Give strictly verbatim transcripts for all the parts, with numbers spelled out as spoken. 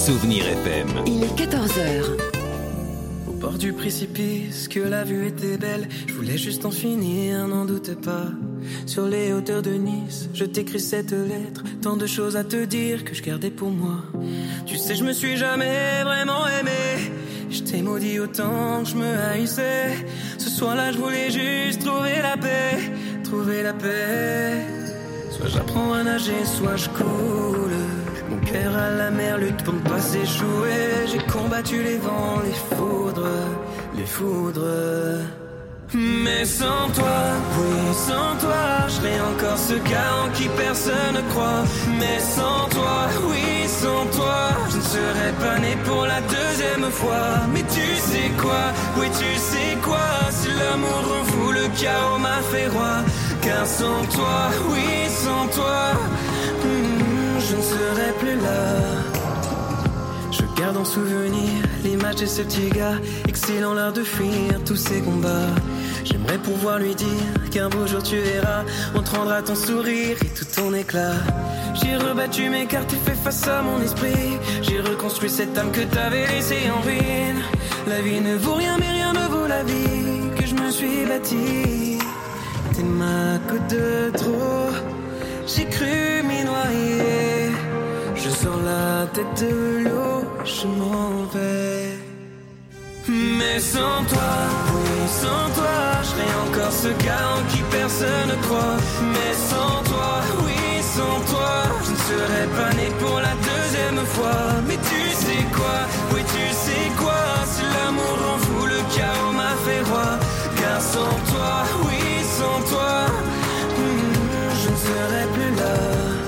Souvenir F M. Il est quatorze heures. Au bord du précipice, que la vue était belle. Je voulais juste en finir, n'en doute pas. Sur les hauteurs de Nice, je t'écris cette lettre. Tant de choses à te dire que je gardais pour moi. Tu sais, je me suis jamais vraiment aimé. Je t'ai maudit autant que je me haïssais. Ce soir-là, je voulais juste trouver la paix. Trouver la paix. Soit j'apprends à nager, soit je coule. Mon cœur à la mer lutte pour ne pas s'échouer. J'ai combattu les vents, les foudres, les foudres. Mais sans toi, oui, sans toi, je serais encore ce gars en qui personne ne croit. Mais sans toi, oui, sans toi, je ne serais pas né pour la deuxième fois. Mais tu sais quoi, oui, tu sais quoi, si l'amour en vous, le chaos m'a fait roi. Car sans toi, oui, sans toi, hmm, je ne serais plus là. Je garde en souvenir l'image de ce petit gars, excellent l'art de fuir tous ces combats. J'aimerais pouvoir lui dire qu'un beau jour tu verras, on te rendra ton sourire et tout ton éclat. J'ai rebattu mes cartes et fait face à mon esprit. J'ai reconstruit cette âme que t'avais laissée en ruine. La vie ne vaut rien mais rien ne vaut la vie que je me suis bâtie. T'es ma côte de trop, j'ai cru m'y noyer. Je sors la tête de l'eau, je m'en vais. Mais sans toi, oui, sans toi, je serais encore ce gars en qui personne ne croit. Mais sans toi, oui, sans toi, je ne serais pas né pour la deuxième fois. Mais tu sais quoi, oui, tu sais quoi, si l'amour en vous, le chaos m'a fait roi. Car sans toi, oui, sans toi, hmm, je ne serais plus là.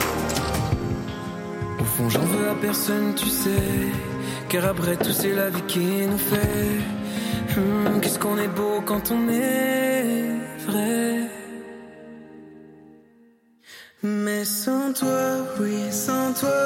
Au fond, j'en veux à personne, tu sais. Car après tout c'est la vie qui nous fait hum, qu'est-ce qu'on est beau quand on est vrai. Mais sans toi, oui sans toi.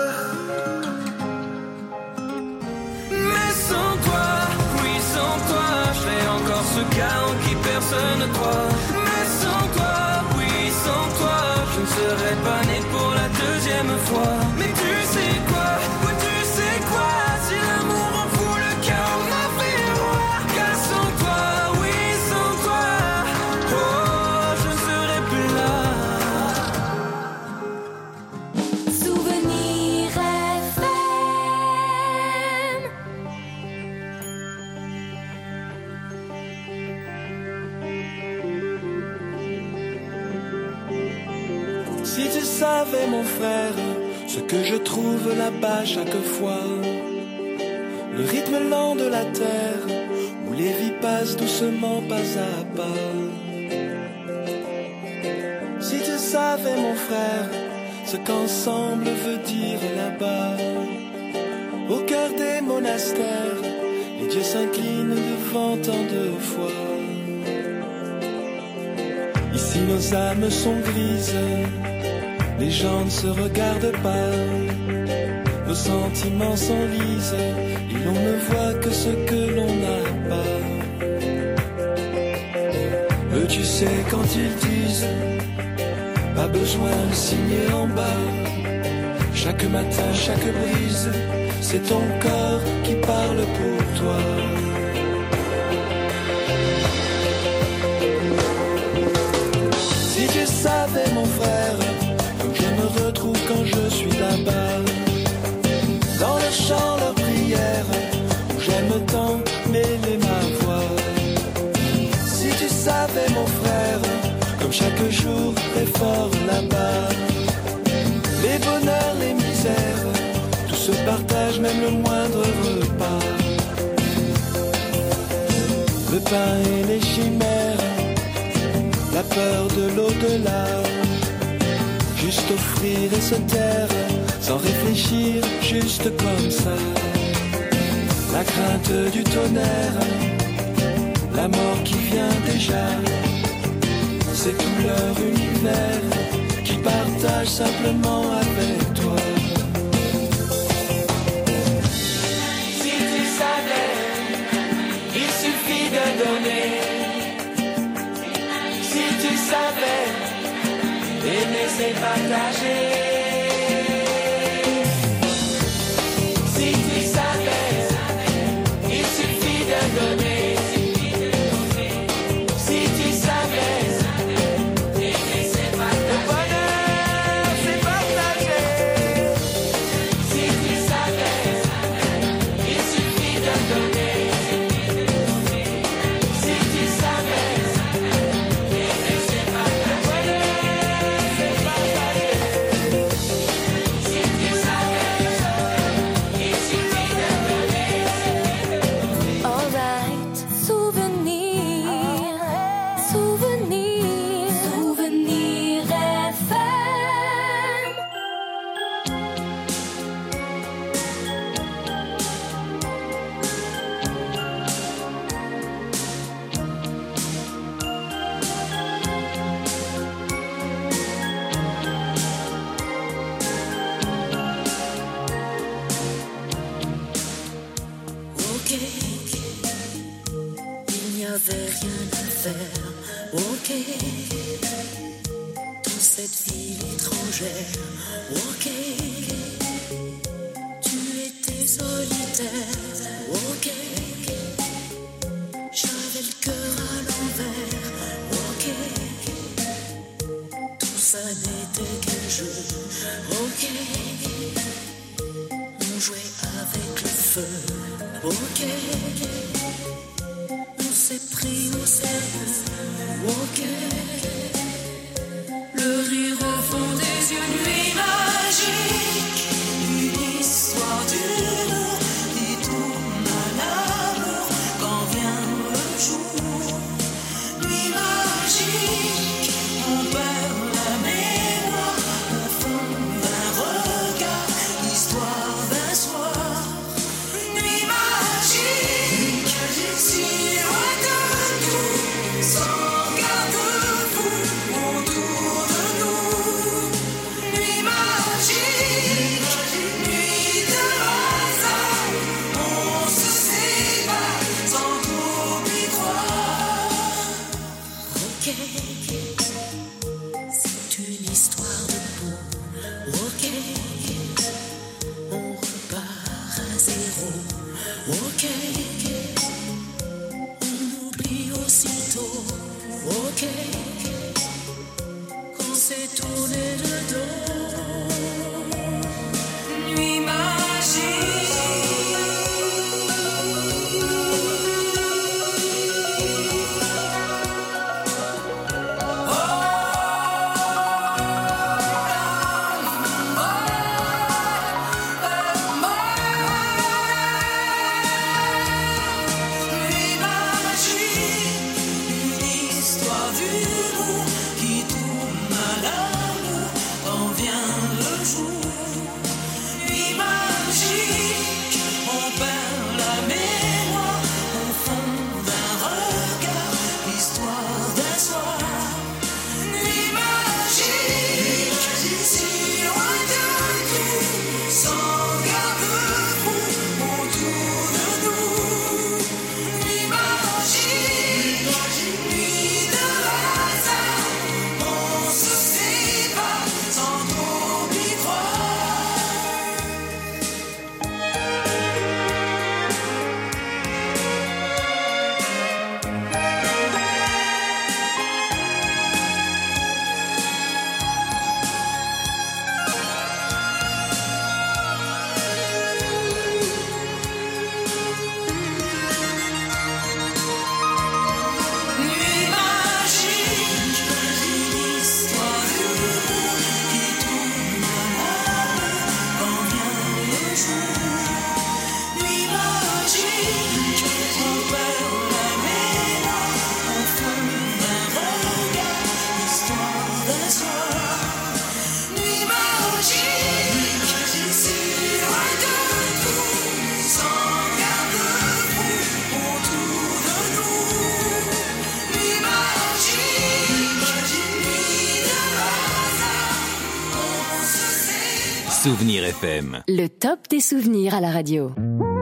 Mais sans toi, oui sans toi, je serais encore ce gars en qui personne ne croit. Mais sans toi, oui sans toi, je ne serais pas né pour la deuxième fois. Mais tu sais quoi, oui tu sais quoi, si l'amour en fout le chaos m'a fait roi. Car sans toi, oui sans toi, oh je ne serai plus là. Souvenir F M. Si tu savais mon frère, ce que je trouve là-bas chaque fois, le rythme lent de la terre, où les vies passent doucement pas à pas. Si tu savais mon frère, ce qu'ensemble veut dire là-bas, au cœur des monastères, les dieux s'inclinent devant tant de foi. Ici nos âmes sont grises, les gens ne se regardent pas, nos sentiments s'enlisent et l'on ne voit que ce que l'on n'a pas. Eux tu sais quand ils disent, pas besoin de signer en bas. Chaque matin, chaque brise, c'est ton corps qui parle pour toi. Si tu savais mon frère, je me retrouve quand je suis là-bas, dans le chant, leur prière, où j'aime tant mêler ma voix. Si tu savais mon frère, comme chaque jour est fort là-bas, les bonheurs, les misères, tout se partage, même le moindre repas. Le pain et les chimères, la peur de l'au-delà, juste offrir et se taire, sans réfléchir, juste comme ça. La crainte du tonnerre, la mort qui vient déjà, c'est tout leur univers qui partage simplement avec toi. Si tu savais, il suffit de donner. Si tu savais, aimer c'est partager. Si tu avait rien à faire. Ok, dans cette ville étrangère. Ok, tu étais solitaire. Ok, j'avais le cœur à l'envers. Ok, tout ça n'était qu'un jeu. Ok, on jouait avec le feu. Ok, on s'est pris au sérieux. Ok, le rire au fond des yeux. Nuit magique, une histoire d'amour qui tourne à l'amour quand vient le jour. Nuit magique, on perd la mémoire au fond d'un regard, l'histoire d'un soir. Nuit magique, si loin de nous, sans garde-fou autour de nous. Nuit magique, nuit de hasard, on se sépare sans trop y croire. Ok, c'est une histoire de peau. Ok, on repart à zéro. Ok, on oublie aussitôt. Ok, quand c'est tourné le dos. Nuit magique. Nuit magique, une histoire d'amour qui tourne à l'amour quand vient le jour. Nuit magique, on perd la mémoire au fond d'un regard, l'histoire d'un soir. Nuit magique, si loin de nous, sans garde-fou autour de nous. Nuit magique, nuit de hasard, on se sépare sans trop y croire. Nuit magique, une histoire d'amour qui tourne à l'amour quand vient le jour. Nuit magique, on perd la mémoire au fond d'un regard, l'histoire d'un soir. Nuit magique, si loin de nous, sans garde-fou autour de nous. Nuit magique, nuit de hasard, on se sépare. Souvenir F M. Le top des souvenirs à la radio.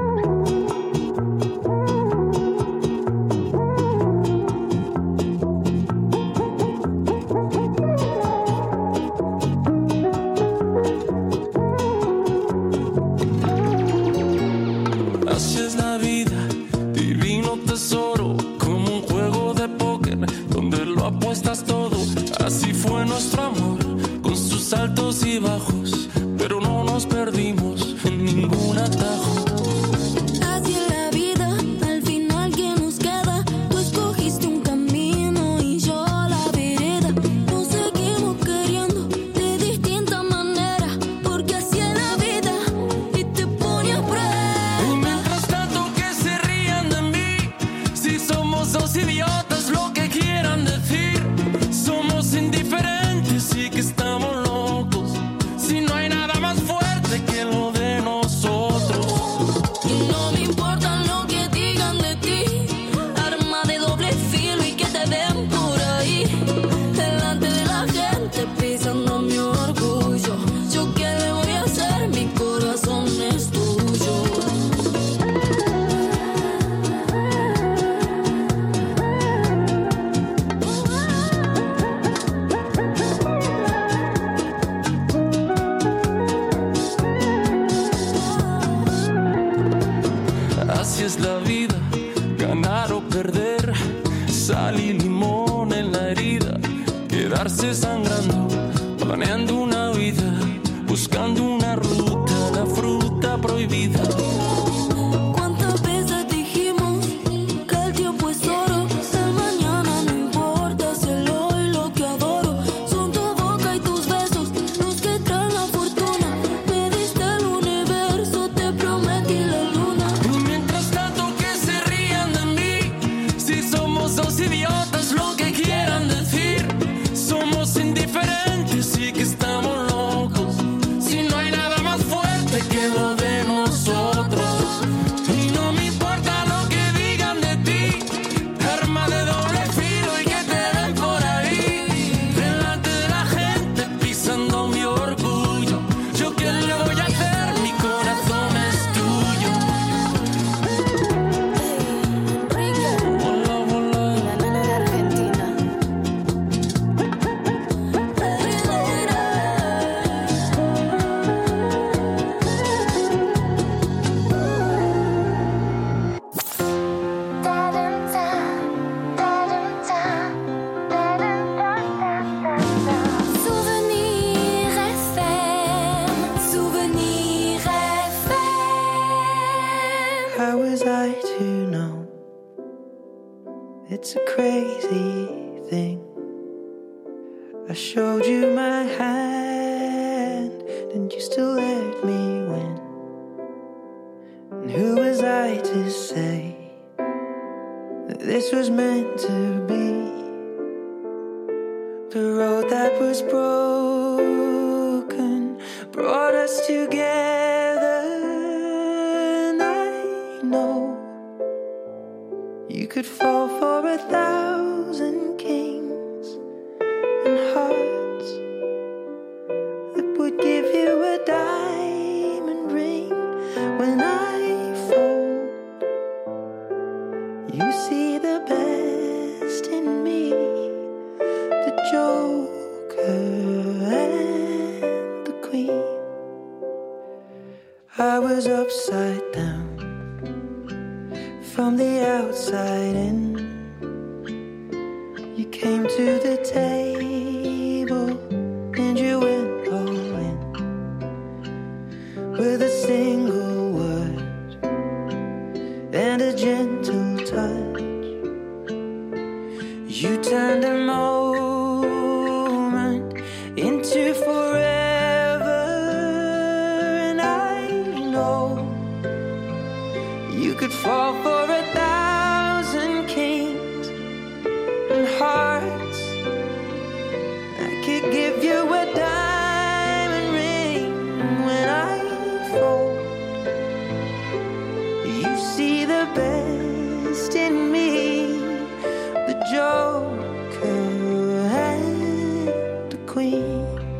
Así es la vida, divino tesoro, como un juego de póker donde lo apuestas todo. Así fue nuestro amor, con sus altos y bajos, pero no nos perdimos en ningún atajo. es la vida, ganar o perder, sal y limón en la herida, quedarse sangrando, planeando una vida, buscando una ruta, la fruta prohibida. ¿Cuántas veces dijimos que el tiempo es oro? El mañana no importa, si el hoy lo que adoro son tu boca y tus besos, los que traen la fortuna. Me diste el universo, te prometí la luna. Y mientras tanto que se rían de mí, si somos dos idiotas, lo que quieran decir, somos indiferentes y que estamos locos. Si no hay nada más fuerte que lo de nosotros. Y no me importa lo que digan de ti, arma de doble filo y que te den por ahí, delante de la gente pisando mi orgullo. Yo qué le voy a hacer, mi corazón es tuyo. Hola, hola. La nena de Argentina. Souvenir F M, Souvenir F M. How was I to know? It's a crazy thing. I showed you my hand, and you still let me win. And who was I to say that this was meant to be? The road that was broken brought us together, and I know you could fall for a thousand kings and hearts that would give you a diamond ring. When I fold, you see the best in me, the Joker and the Queen. I was upside down from the outside in. You came to the table and you went all in with a single word and a gentle touch. You turned a moment into forever, and I know you could fall for a thousand kings and hearts. I could give you a diamond ring. When I fold, you see the best in me, the Joker and the Queen.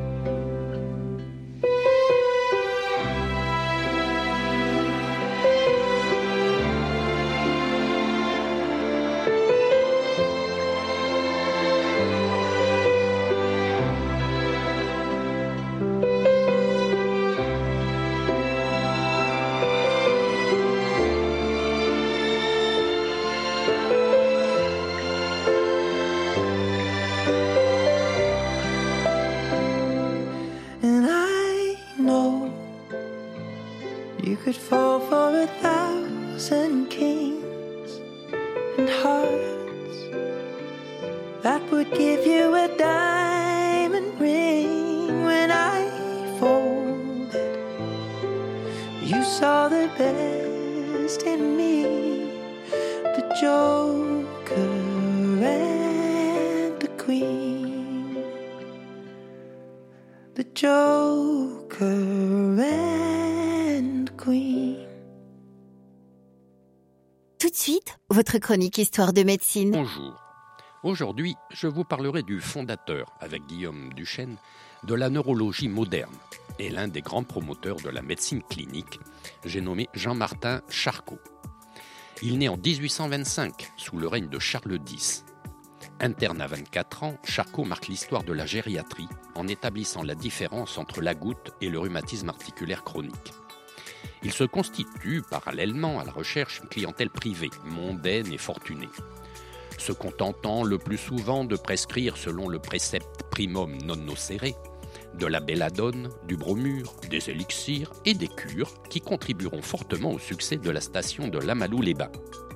And I know you could fall for a thousand kings and hearts that would give you a diamond ring. When I folded, you saw the best in me, the Joker and the Queen, the Joker and Queen. Tout de suite, votre chronique Histoire de médecine. Bonjour. Aujourd'hui, je vous parlerai du fondateur, avec Guillaume Duchesne, de la neurologie moderne et l'un des grands promoteurs de la médecine clinique, j'ai nommé Jean-Martin Charcot. Il naît en dix-huit cent vingt-cinq, sous le règne de Charles X. Interne à vingt-quatre ans, Charcot marque l'histoire de la gériatrie en établissant la différence entre la goutte et le rhumatisme articulaire chronique. Il se constitue parallèlement à la recherche une clientèle privée, mondaine et fortunée, se contentant le plus souvent de prescrire selon le précepte primum non nocere, de la belladone, du bromure, des élixirs et des cures qui contribueront fortement au succès de la station de Lamalou-les-Bains.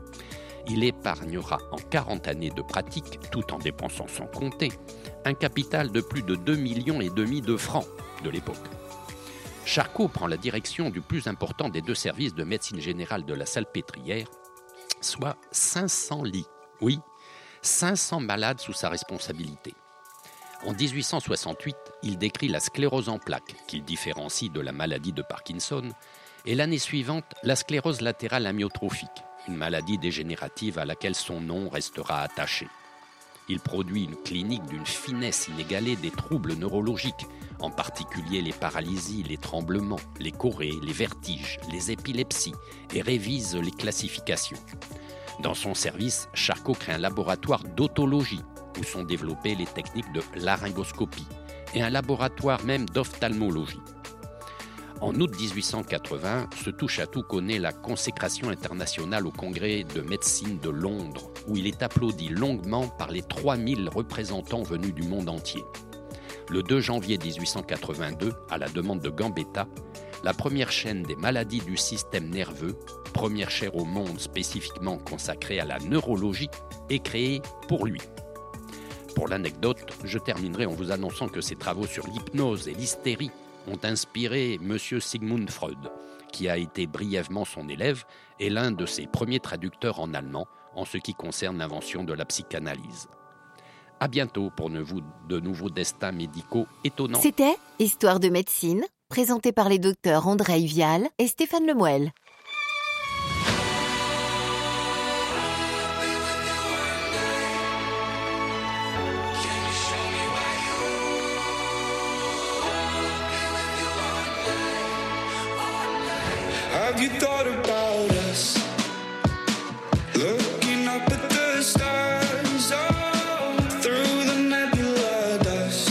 Il épargnera en quarante années de pratique, tout en dépensant sans compter, un capital de plus de deux virgule cinq millions de francs de l'époque. Charcot prend la direction du plus important des deux services de médecine générale de la Salpêtrière, soit cinq cents lits. Oui, cinq cents malades sous sa responsabilité. En dix-huit cent soixante-huit, il décrit la sclérose en plaques, qu'il différencie de la maladie de Parkinson, et l'année suivante, la sclérose latérale amyotrophique, une maladie dégénérative à laquelle son nom restera attaché. Il produit une clinique d'une finesse inégalée des troubles neurologiques, en particulier les paralysies, les tremblements, les chorées, les vertiges, les épilepsies, et révise les classifications. Dans son service, Charcot crée un laboratoire d'autologie, où sont développées les techniques de laryngoscopie, et un laboratoire même d'ophtalmologie. En août dix-huit cent quatre-vingts, ce touche-à-tout connaît la consécration internationale au Congrès de médecine de Londres, où il est applaudi longuement par les trois mille représentants venus du monde entier. Le deux janvier dix-huit cent quatre-vingt-deux, à la demande de Gambetta, la première chaîne des maladies du système nerveux, première chaire au monde spécifiquement consacrée à la neurologie, est créée pour lui. Pour l'anecdote, je terminerai en vous annonçant que ses travaux sur l'hypnose et l'hystérie ont inspiré M. Sigmund Freud, qui a été brièvement son élève et l'un de ses premiers traducteurs en allemand en ce qui concerne l'invention de la psychanalyse. À bientôt pour de nouveaux destins médicaux étonnants. C'était Histoire de médecine, présenté par les docteurs André Vial et Stéphane Lemoel. Have you thought about us? Looking up at the stars, oh, through the nebula dust.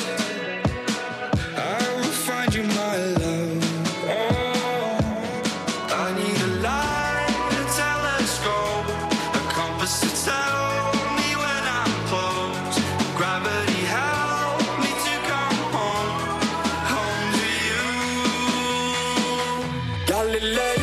I will find you, my love. Oh, I need a light, a telescope, a compass to tell me when I'm close. Gravity help me to come home, home to you. Galileo.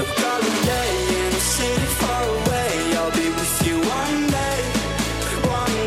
Galileo, Galilei, in a city far away, I'll be with you one day, one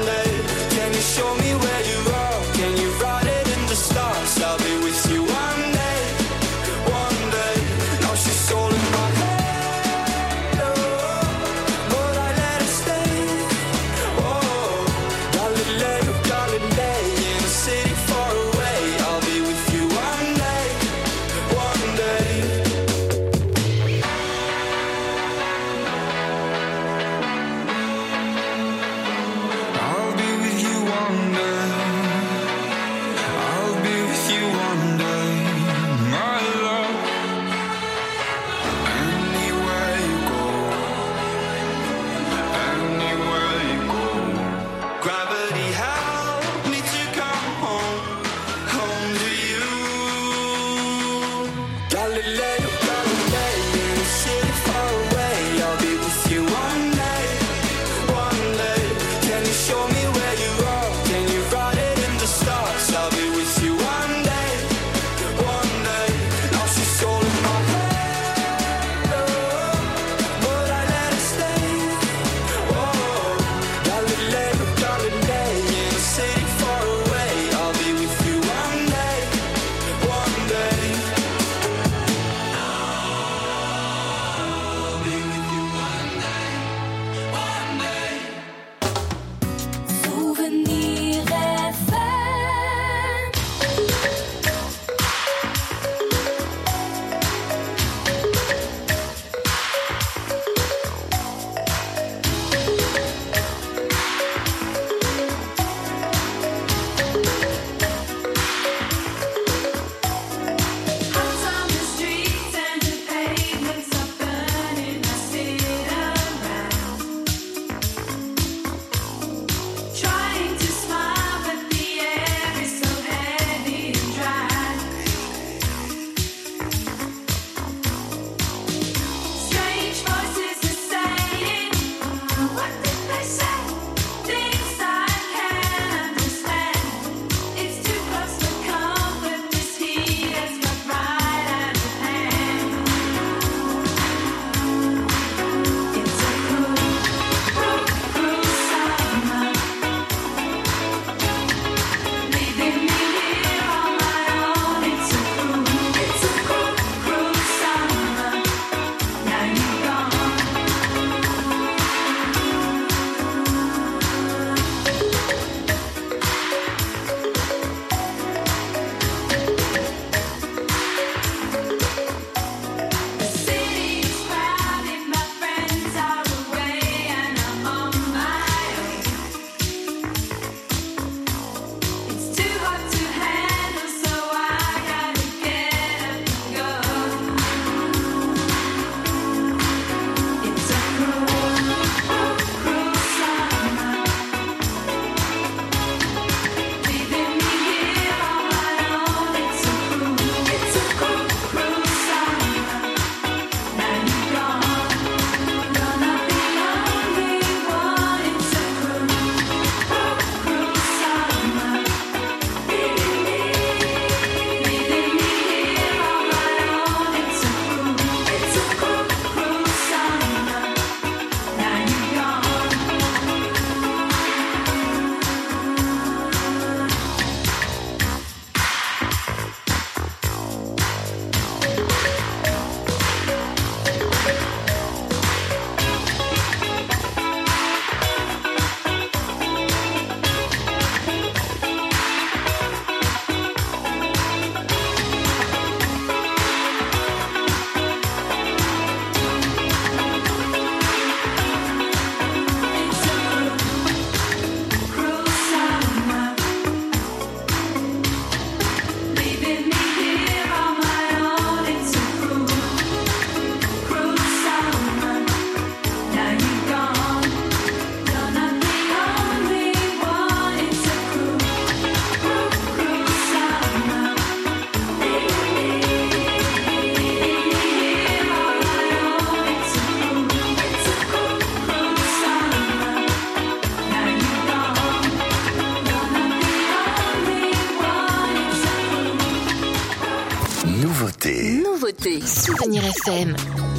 écoutez Souvenir F M.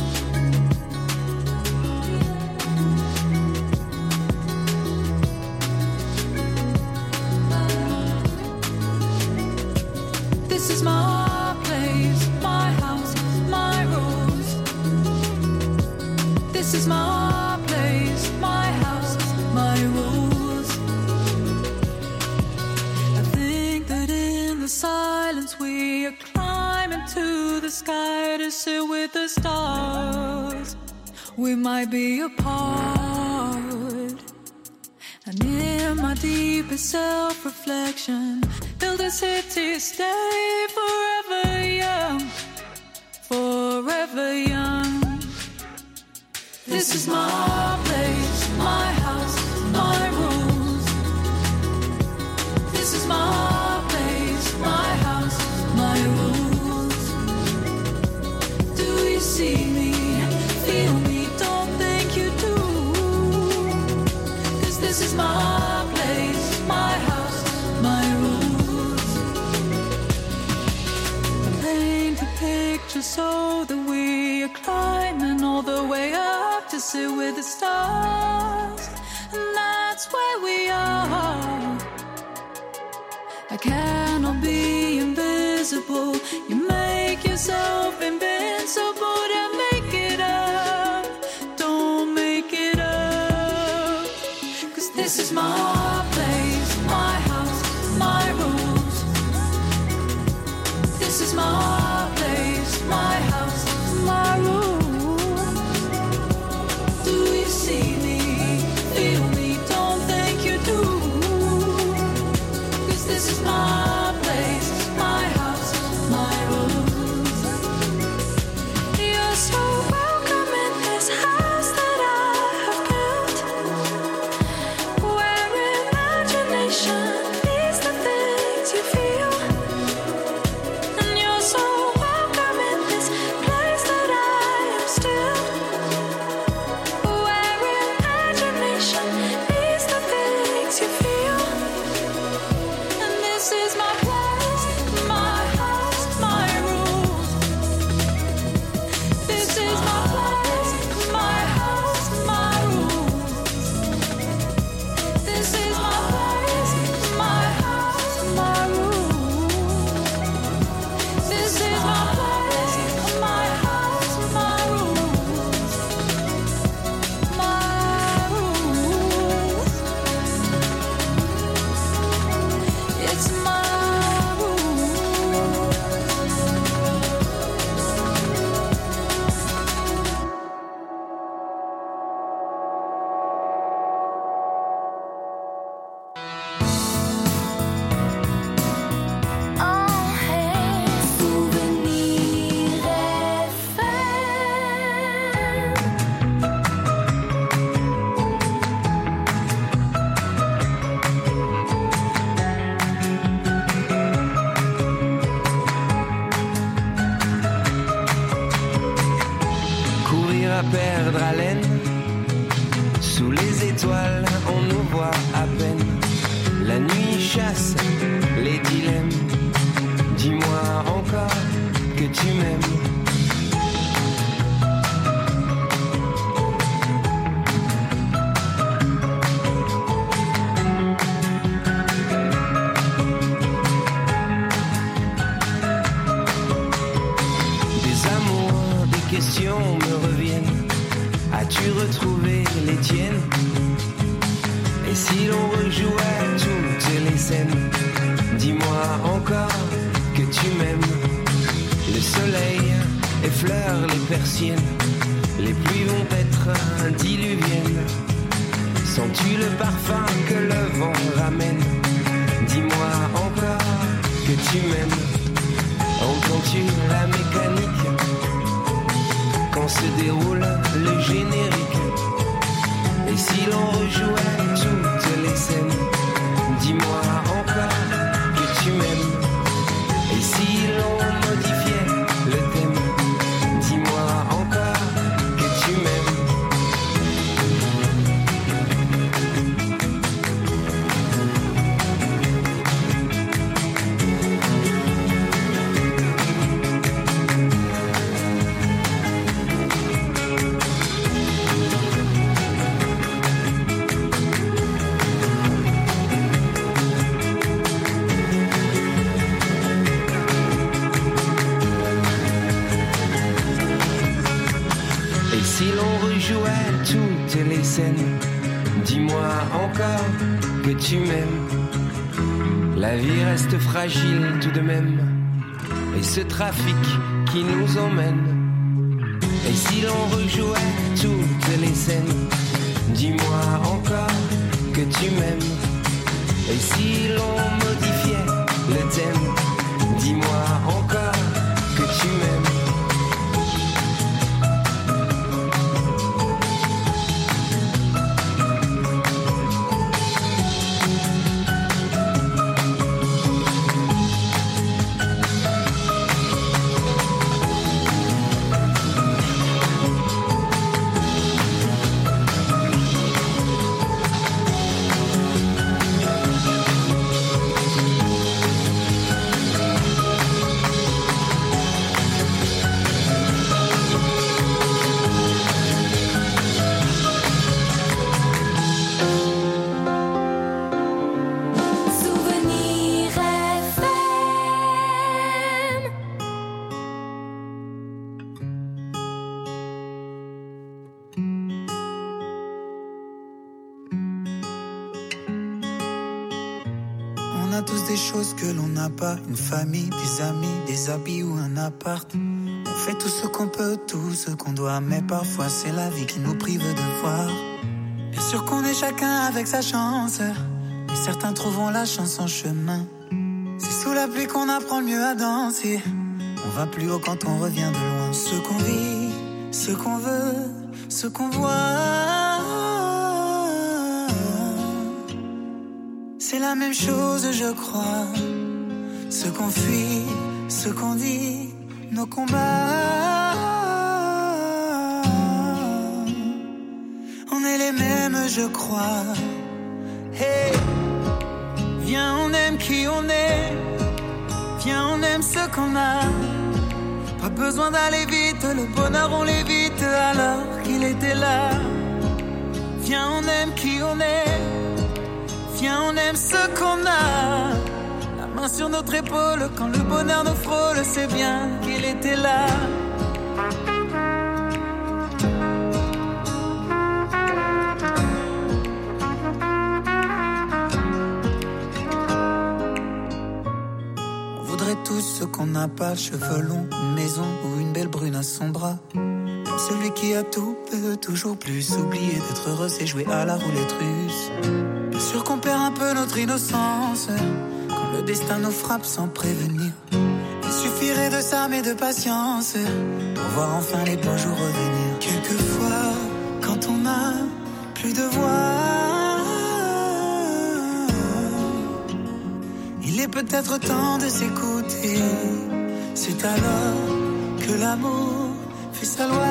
This is my place, my house, my rules. This is my place, my house, my rules. I think that in the silence we are climbing to the sky to sit with the stars. We might be apart. And in my deepest self-reflection, build a city, stay forever young, forever young. This is my place, my house, my rules. This is my place, my house, my rules. Do you see me, feel me, don't think you do? 'Cause this is my place, my house, my rules. I paint a picture so that we are climbing all the way up to sit with the stars, and that's where we are. I cannot be invisible. You make yourself invincible to make it up. Don't make it up. 'Cause this is my place, my house, my rules. This is my place, my house, my rules. Do you see me, feel me, don't think you do? 'Cause this is my place, my house, my rules. You're so welcome in this house that I have built, where imagination leads the things you feel. And you're so welcome in this place that I am still, where imagination leads the things you feel. And this is my place, my house, my rules. This is my place, my house, my rules. This is my place, my house, my rules. This is my place, my house, my rules. My rules. It's my rules. Souvenir F M. Courir à perdre haleine, sous les étoiles on nous voit à peine. La nuit chasse les dilemmes, dis-moi encore que tu m'aimes. Des amours, des questions me reviennent. As-tu retrouvé les tiennes? Et si l'on rejouait toutes les scènes? Dis-moi encore que tu m'aimes. Le soleil effleure les persiennes, les pluies vont être diluviennes. Sens-tu le parfum que le vent ramène? Dis-moi encore que tu m'aimes. Entends-tu la mécanique quand se déroule le générique? Et si l'on rejouait toutes les scènes? Dis-moi encore que tu m'aimes. Et si l'on modifiait le thème? Dis-moi encore que tu m'aimes. scènes. Dis-moi encore que tu m'aimes. La vie reste fragile tout de même. Et ce trafic qui nous emmène. Et si l'on rejouait toutes les scènes, dis-moi encore que tu m'aimes. Et si l'on modifiait le thème, dis-moi encore que tu m'aimes. Que l'on n'a pas, une famille, des amis, des habits ou un appart. On fait tout ce qu'on peut, tout ce qu'on doit, mais parfois c'est la vie qui nous prive de voir. Bien sûr qu'on est chacun avec sa chance, mais certains trouveront la chance en chemin. C'est sous la pluie qu'on apprend le mieux à danser. On va plus haut quand on revient de loin. Ce qu'on vit, ce qu'on veut, ce qu'on voit, c'est la même chose, je crois. Ce qu'on fuit, ce qu'on dit, nos combats. On est les mêmes, je crois. Hey, viens, on aime qui on est. Viens, on aime ce qu'on a. Pas besoin d'aller vite, le bonheur on l'évite alors qu'il était là. Viens, on aime qui on est. Viens, on aime ce qu'on a. La main sur notre épaule, quand le bonheur nous frôle, c'est bien qu'il était là. On voudrait tous ce qu'on n'a pas, cheveux longs, une maison ou une belle brune à son bras. Même celui qui a tout peut toujours plus. Oublier d'être heureux, c'est jouer à la roulette russe. Bien sûr qu'on perd un peu notre innocence quand le destin nous frappe sans prévenir. Il suffirait de ça mais de patience pour voir enfin les beaux jours revenir. Quelquefois, quand on n'a plus de voix, il est peut-être temps de s'écouter. C'est alors que l'amour fait sa loi.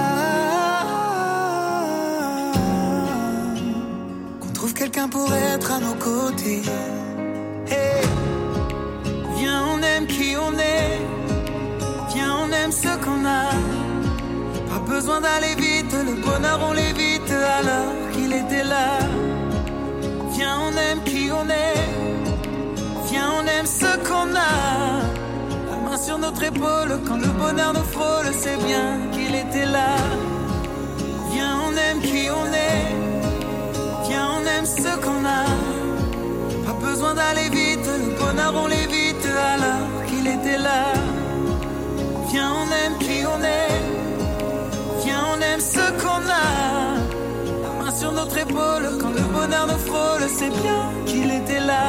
Trouve quelqu'un pour être à nos côtés. Hey, viens, on aime qui on est. Viens, on aime ce qu'on a. Pas besoin d'aller vite, le bonheur on l'évite alors qu'il était là. Viens, on aime qui on est. Viens, on aime ce qu'on a. La main sur notre épaule, quand le bonheur nous frôle, c'est bien qu'il était là. Viens, on aime qui on est. Viens, on aime ce qu'on a. Pas besoin d'aller vite, le bonheur on l'évite alors qu'il était là. Viens, on aime qui on est. Viens, on aime ce qu'on a. La main sur notre épaule, quand le bonheur nous frôle, c'est bien qu'il était là.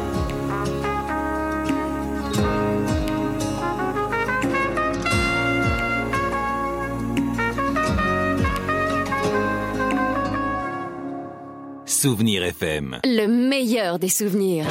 Souvenir F M. Le meilleur des souvenirs.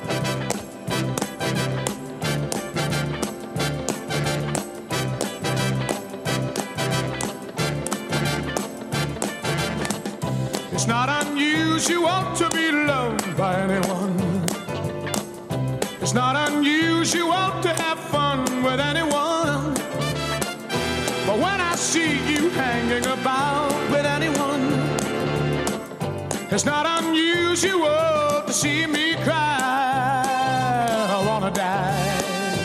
It's not unusual to be loved by anyone. It's not unusual to have fun with anyone. But when I see you hanging about with anyone, it's not unusual to see me cry. I wanna die.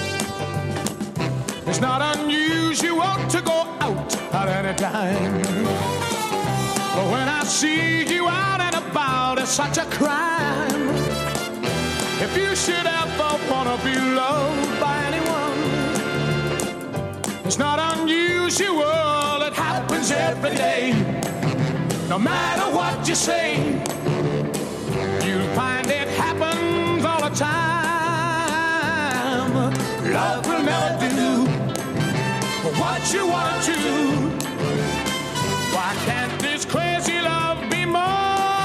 It's not unusual to go out at any time. But when I see you out and about, it's such a crime. If you should ever wanna be loved by anyone, it's not unusual, it happens every day. No matter what you say, you'll find it happens all the time. Love will never do what you want to. Why can't this crazy love be more?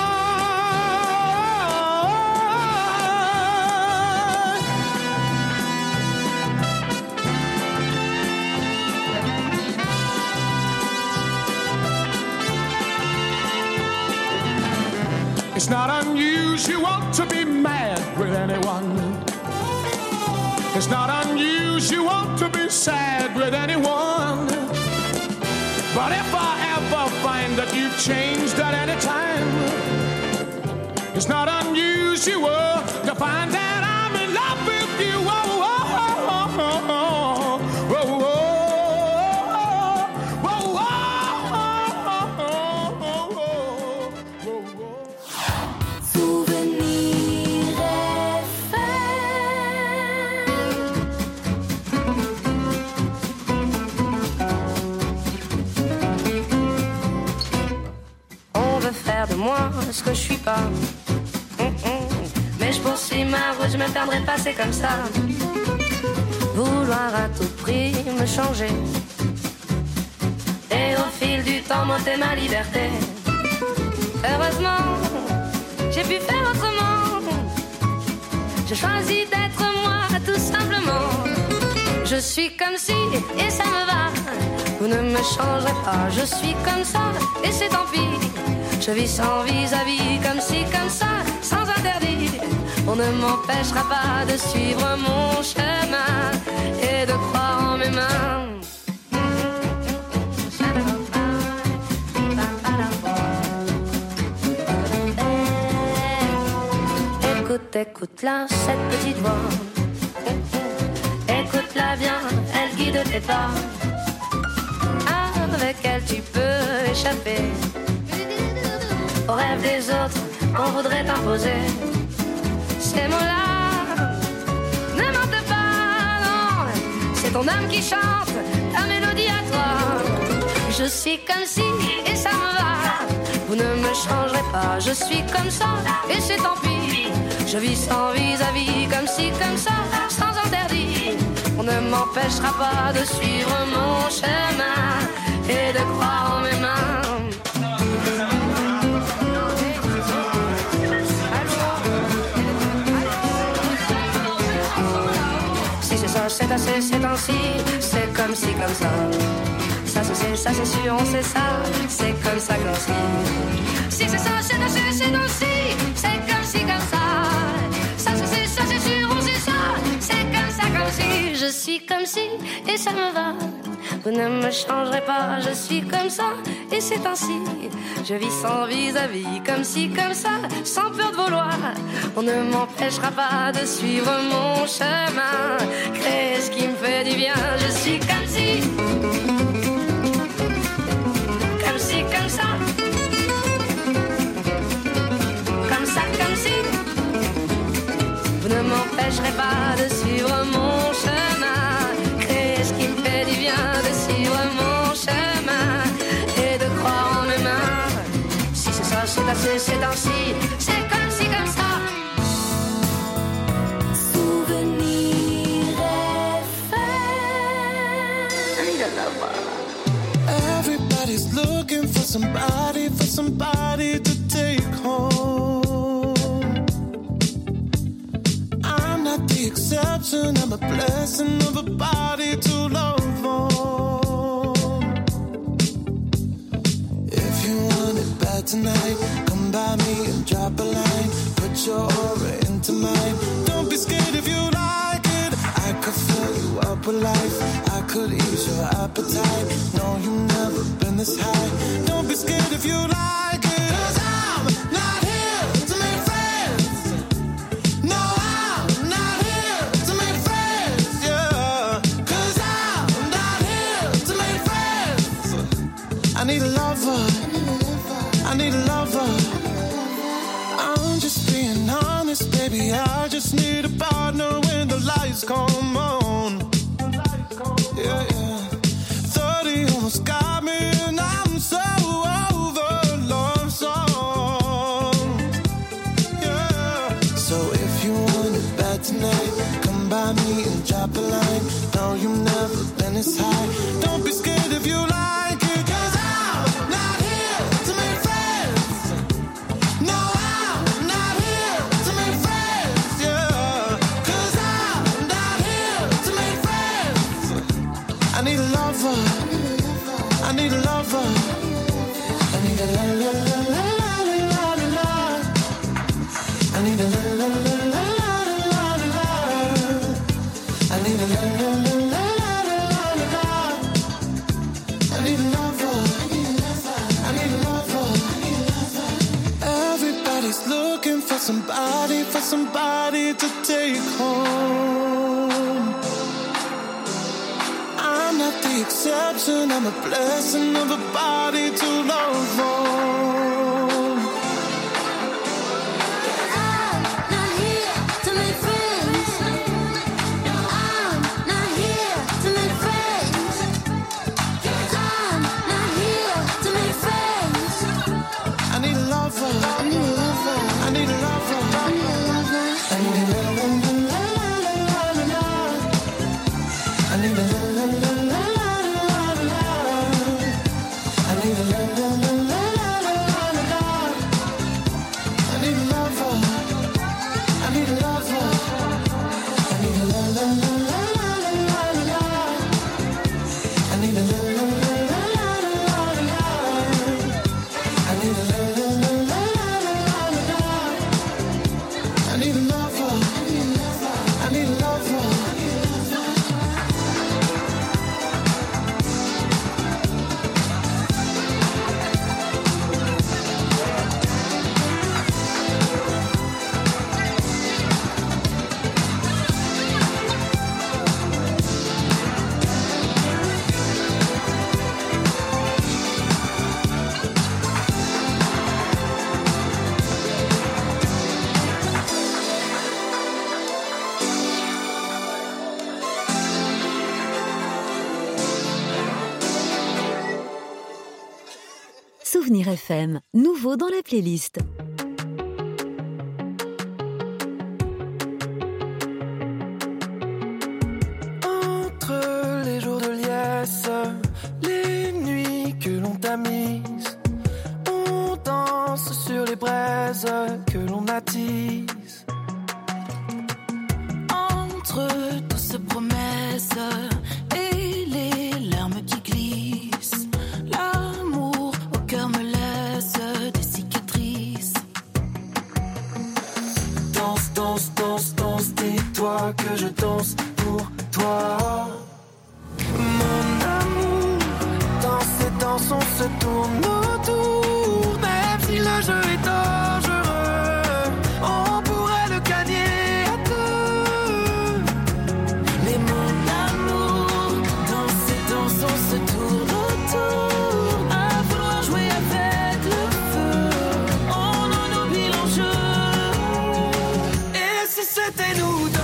It's not unusual to be mad with anyone. It's not unusual to be sad with anyone. But if I ever find that you've changed at any time, it's not unusual to find that I'm in love with you. Oh, oh, oh, oh, oh, oh, oh, oh. De moi ce que je suis pas. Mm-mm. Mais je poursuis ma route, je me perdrai pas, c'est comme ça. Vouloir à tout prix me changer, et au fil du temps m'ôter ma liberté. Heureusement, j'ai pu faire autrement. J'ai choisi d'être moi, tout simplement. Je suis comme si, et ça me va. Vous ne me changerez pas, je suis comme ça, et c'est tant pis. Je vis sans vis-à-vis, comme si, comme ça, sans interdit. On ne m'empêchera pas de suivre mon chemin et de croire en mes mains. Écoute, écoute-la, cette petite voix. Écoute-la bien, elle guide tes pas. Avec elle tu peux échapper aux rêves des autres qu'on voudrait t'imposer. Ces mots-là ne mentent pas, non. C'est ton âme qui chante ta mélodie à toi. Je suis comme si, et ça me va. Vous ne me changerez pas, je suis comme ça, et c'est tant pis. Je vis sans vis-à-vis, comme si, comme ça, sans interdit. On ne m'empêchera pas de suivre mon chemin et de croire en mes mains. C'est assez, c'est ainsi, c'est comme si, comme ça. Ça c'est, ça c'est sûr, on sait ça, c'est comme ça, comme si. Si c'est ça, c'est assez, c'est ainsi, c'est comme si, comme ça. Ça c'est, ça c'est sûr, on sait ça, c'est comme ça, comme si. Je suis comme si, et ça me va. Vous ne me changerez pas, je suis comme ça, et c'est ainsi. Je vis sans vis-à-vis, comme si, comme ça, sans peur de vouloir. On ne m'empêchera pas de suivre mon chemin, créer ce qui me fait du bien. Je suis comme si, comme si, comme ça, comme ça, comme si. Vous ne m'empêcherez pas de suivre mon chemin, créer ce qui me fait du bien, de suivre mon chemin et de croire en mes mains. Si c'est ça, c'est assez, c'est ainsi, c'est comme si, comme ça. Souvenir F M. Everybody's looking for somebody, for somebody to take home. I'm not the exception, I'm a blessing of a body to love on. If you want it bad tonight, come by me and drop a line. Put your aura into mine. Don't be scared if you like it. I could fill you up with life. I could ease your appetite. No, you've never been this high. Don't be scared if you like it. 'Cause I'm not here to make friends. No, I'm not here to make friends. Yeah. 'Cause I'm not here to make friends. I need a lover. I lights come on. Yeah, yeah. thirty almost got me and I'm so over love song. Yeah. So if you want it bad tonight, come by me and drop a line. No, you've never been this high. Don't be scared if you like it, 'cause I'm not here to make friends. No, I'm not here to make friends, yeah. 'Cause I'm not here to make friends. I need a lover, I need a lover, I need a la la la la la la la la. I need a la la la la la la la la. I need a la la la la la la la. I need a lover, I need a lover. Everybody's looking for somebody, for somebody to take home. I'm not the exception, I'm a blessing of a body to love on. I'm not here to make friends. I'm not here to make friends. I'm not here to make friends. I need a lover, I need a lover, I need a lover, I need a lover. I need a la la la la la la la. I need a la la la la la la la. I need a la la la la la la la. I need a lover, I need a lover. I need a la la la la la la la. I need a la la la la la la. I need a la la la la la la. I need a lover, I need a lover. Souvenir F M, nouveau dans la playlist. Entre les jours de liesse, les nuits que l'on tamise, on danse sur les braises que l'on attise. Entre douces promesses et les larmes qui glissent, l'amour au cœur me laisse des cicatrices. Danse, danse, danse, danse, dis-toi que je danse pour toi. Mon amour, dans ces danses on se tourne autour. Même si le jeu est dangereux, on pourrait le gagner à deux. Mais mon amour, dans ces danses on se tourne autour, à vouloir jouer avec le feu, on en oublie l'enjeu. Et si c'était nous deux?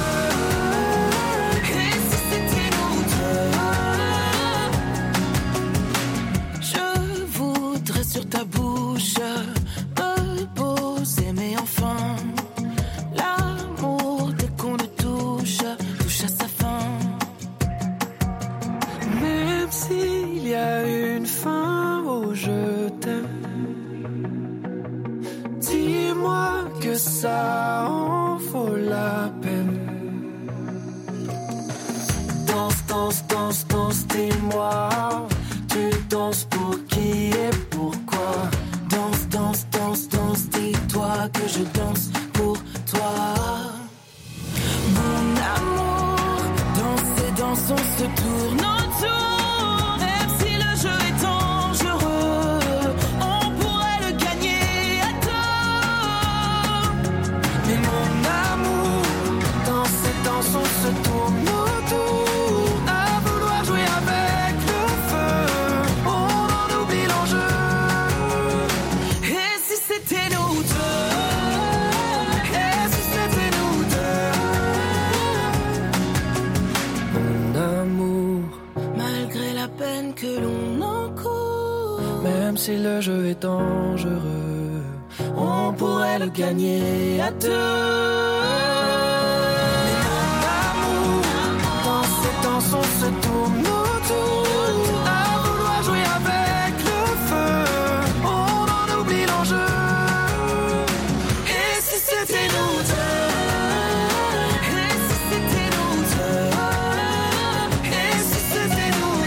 Et si c'était nous deux? Je voudrais sur ta bouche me poser, mais enfin l'amour dès qu'on le touche touche à sa fin. Même s'il y a une fin au je t'aime, dis-moi que ça en vaut la peine. Danse, danse, danse, danse, dis-moi, tu danses pour qui et pourquoi? Danse, danse, danse, danse, dis-toi que je danse pour toi. Mon amour, dans ces danses on se tourne autour. Même si le jeu est dangereux, on pourrait le gagner à deux. Mais mon amour, dans ces danses on se tourne autour, à vouloir jouer avec le feu, on en oublie l'enjeu. Et si c'était nous deux? Et si c'était nous deux? si le jeu est dangereux, on pourrait le gagner à deux. Mais mon amour, dans ces danses on se tourne autour, à vouloir jouer avec le feu, on en oublie l'enjeu. Et si c'était nous deux, et si c'était nous deux, et si c'était nous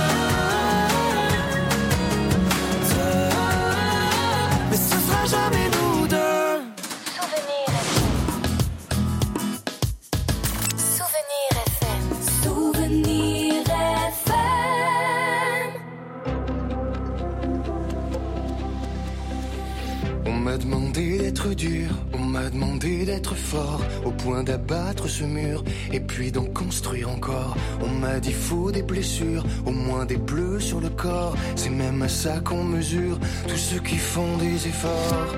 deux, deux, mais ce sera jamais nous deux. Souvenir F M. Souvenir F M. On m'a demandé d'être dur, on m'a demandé d'être fort, au point d'abattre ce mur, et puis d'en construire encore. On m'a dit faut des blessures, au moins des bleus sur le corps. C'est même à ça qu'on mesure tous ceux qui font des efforts.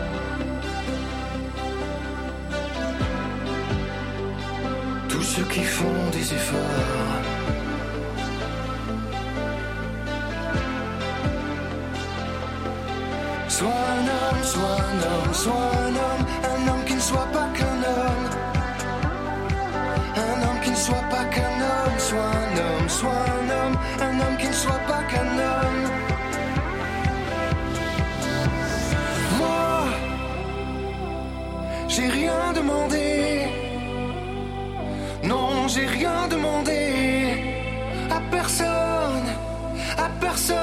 Tous ceux qui font des efforts. Soit un homme, soit un homme, soit un homme, un homme qui ne soit pas qu'un homme. Un homme qui ne soit pas qu'un homme, soit un homme, soit un homme, un homme qui ne soit pas qu'un homme. Moi, j'ai rien demandé. Non, j'ai rien demandé à personne, à personne.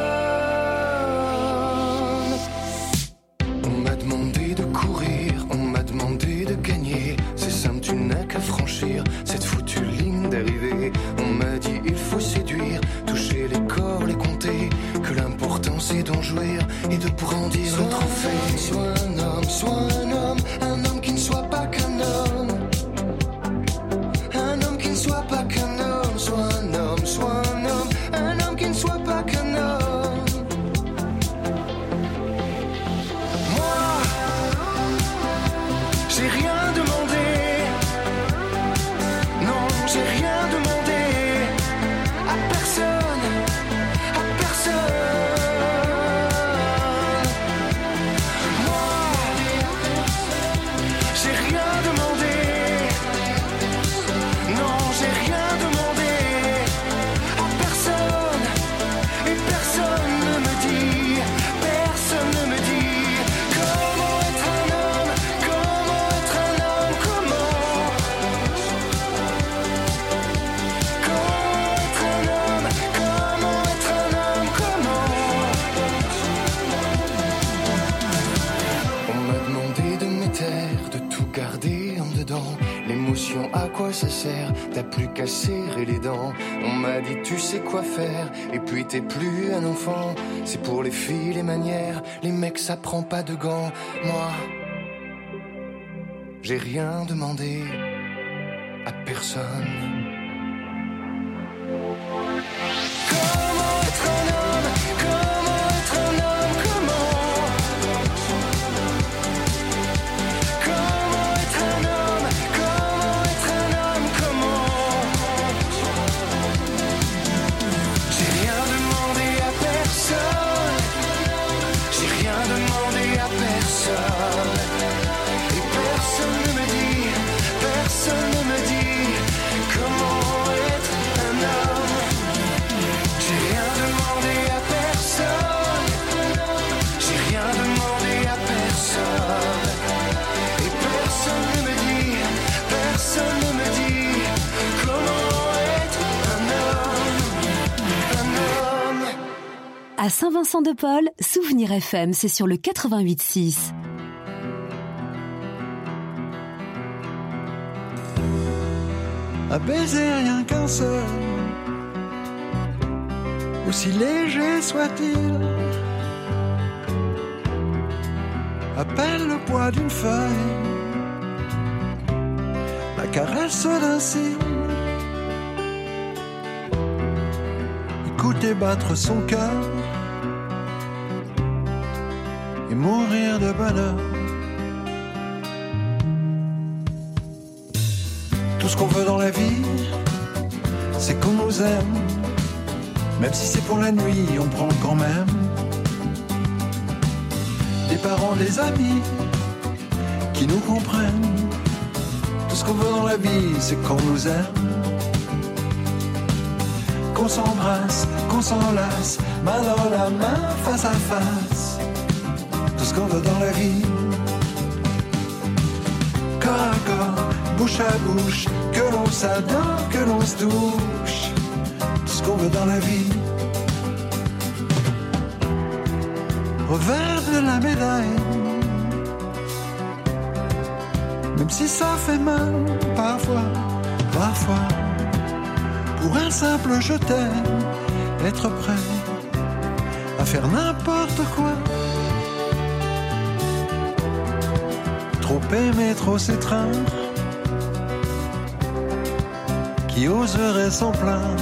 On m'a demandé de courir, on m'a demandé de gagner. C'est simple, tu n'as qu'à franchir cette foutue ligne d'arrivée. On m'a dit il faut séduire, toucher les corps, les compter. Que l'important c'est d'en jouir et de brandir le trophée. Soit un homme, soit un homme, un homme qui ne soit pas qu'un homme. Un homme qui ne soit pas qu'un homme, soit un homme, soit un homme, un homme qui ne soit pas qu'un homme. Moi, j'ai rien demandé. Non, j'ai rien demandé à personne, à personne. Moi, j'ai rien demandé. Non, j'ai rien demandé à personne. Et personne ne me dit, personne ne me dit comment être un homme, comment être un homme, comment. Comment être un homme, comment être un homme, comment. On m'a demandé de me taire, de tout garder en dedans. L'émotion, à quoi ça sert? T'as plus qu'à serrer les dents. On m'a dit tu sais quoi faire, et puis t'es plus un enfant. C'est pour les filles les manières, les mecs ça prend pas de gants. Moi, j'ai rien demandé à personne. Comment être un homme, comment être un homme, comment. Comment être un homme, comment être un homme, comment. J'ai rien demandé à personne. J'ai rien demandé à personne. Et personne ne me dit, personne ne me dit comment être un homme. J'ai rien demandé à personne. J'ai rien demandé à personne. Et personne ne me dit, personne ne me dit comment être un homme, un homme. À Saint-Vincent-de-Paul, Souvenir F M, c'est sur le quatre-vingt-huit six. À baiser rien qu'un seul, aussi léger soit-il, à peine le poids d'une feuille, la caresse d'un cil. Écouter battre son cœur et mourir de bonheur. Tout ce qu'on veut dans la vie, c'est qu'on nous aime. Même si c'est pour la nuit, on prend quand même parents, des amis qui nous comprennent. Tout ce qu'on veut dans la vie, c'est qu'on nous aime. Qu'on s'embrasse, qu'on s'enlace, main dans la main, face à face. Tout ce qu'on veut dans la vie. Corps à corps, bouche à bouche, que l'on s'adore, que l'on se touche. Tout ce qu'on veut dans la vie. Revers de la médaille, même si ça fait mal, parfois, parfois, pour un simple je t'aime, être prêt à faire n'importe quoi. Trop aimer, trop s'étreindre, qui oserait s'en plaindre.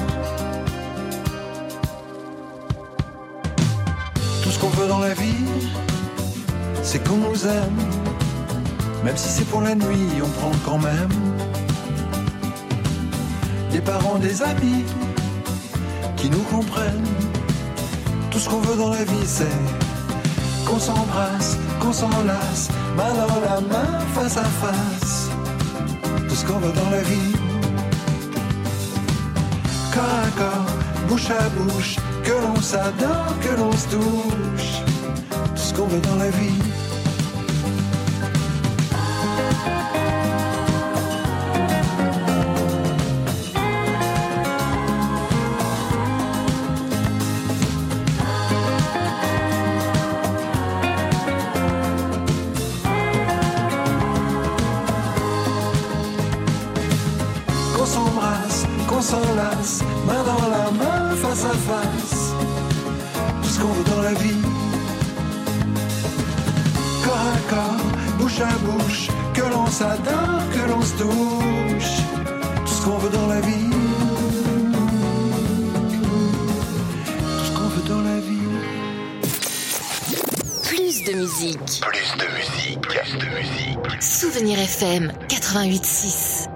Tout ce qu'on veut dans la vie, c'est qu'on nous aime. Même si c'est pour la nuit, on prend quand même. Des parents, des amis qui nous comprennent. Tout ce qu'on veut dans la vie, c'est qu'on s'embrasse, qu'on s'enlace, main dans la main, face à face. Tout ce qu'on veut dans la vie. Corps à corps, bouche à bouche, que l'on s'adore, que l'on se touche. Tout ce qu'on veut dans la vie. On s'enlace, main dans la main, face à face. Tout ce qu'on veut dans la vie. Corps à corps, bouche à bouche, que l'on s'adore, que l'on se touche. Tout ce qu'on veut dans la vie. Tout ce qu'on veut dans la vie. Plus de musique. Plus de musique. Plus de musique. Souvenir F M quatre-vingt-huit six.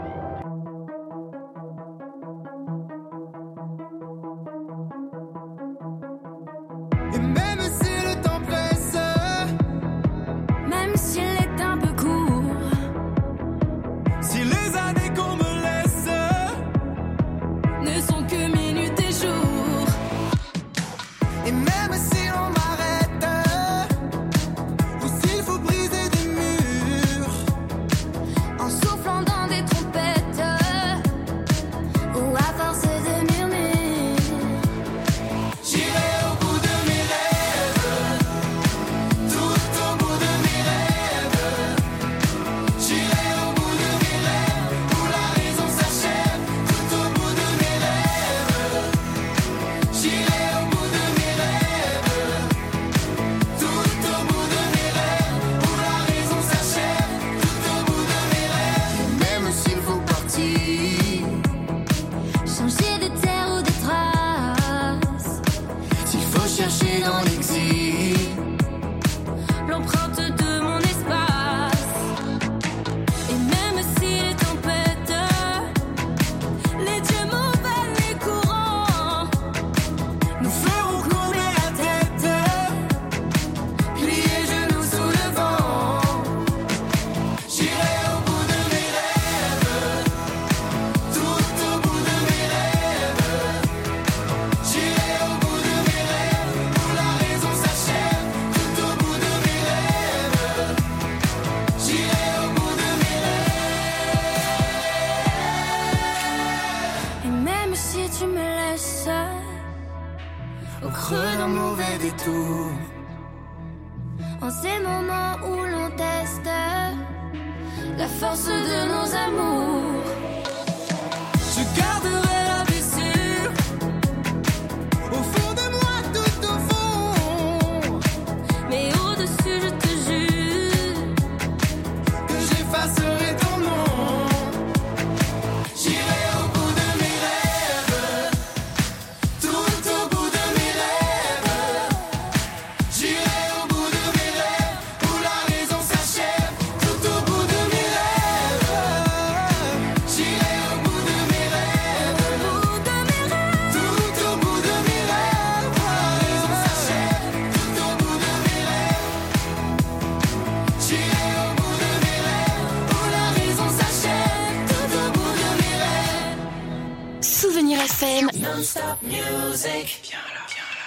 Non-stop music. Viens là, viens là.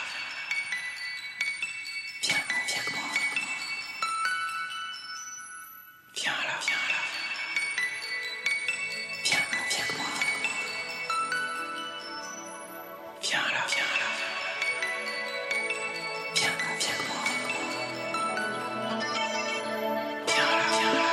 Viens, viens avec moi. Viens là, viens là. Viens, viens avec moi. Viens là, viens là. Viens, viens avec moi. Viens là, viens là.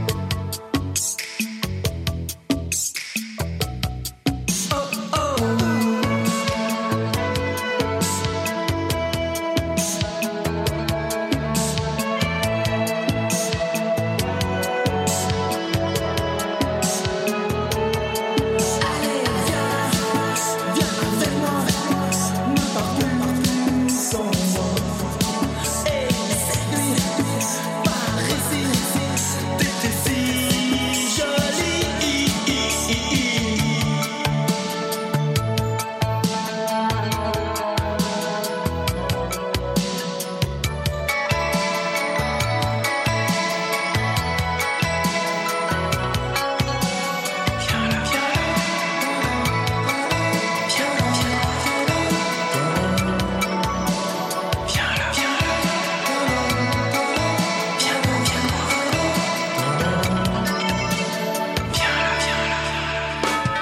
Oh